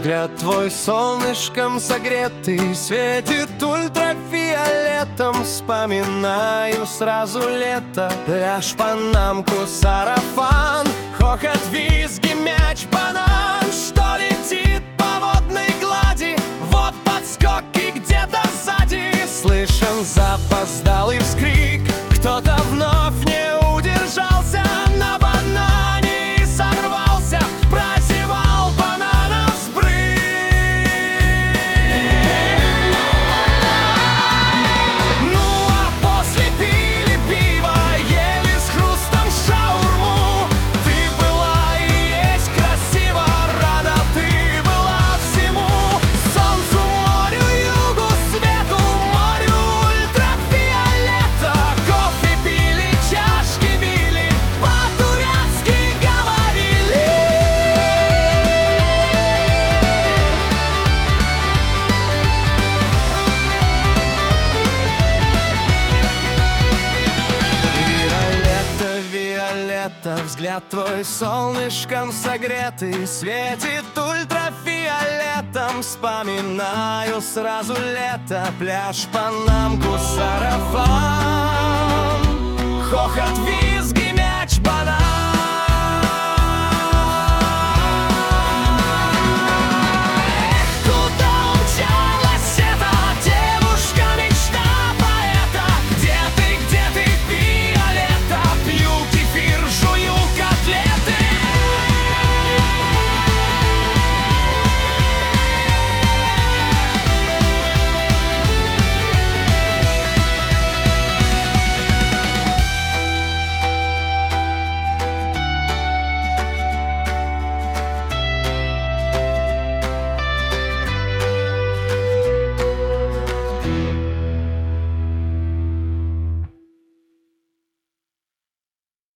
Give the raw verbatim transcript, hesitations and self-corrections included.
Взгляд твой солнышком согретый светит ультрафиолетом. Вспоминаю сразу лето, пляж, панамку, сарафан, хохот, визги, мяч, банан, что летит по водной глади. Вот подскоки где-то сзади, слышен запоздалый вскрик. Кто-то вновь не удержался на банане и сорвался, прозевал бананов сбрык. Ну а после пили пиво, ели с хрустом шаурму. Ты была и есть красиво, рада ты была всему. Солнцу, морю, югу, свету, морю ультрафиолета. Кофе пили, чашки били, по-турецки говорили. Виолетта, Виолетта, взгляд твой солнышком согретый светит ультрафиолетом. Вспоминаю сразу лето, пляж, панамку, сарафан, хохот,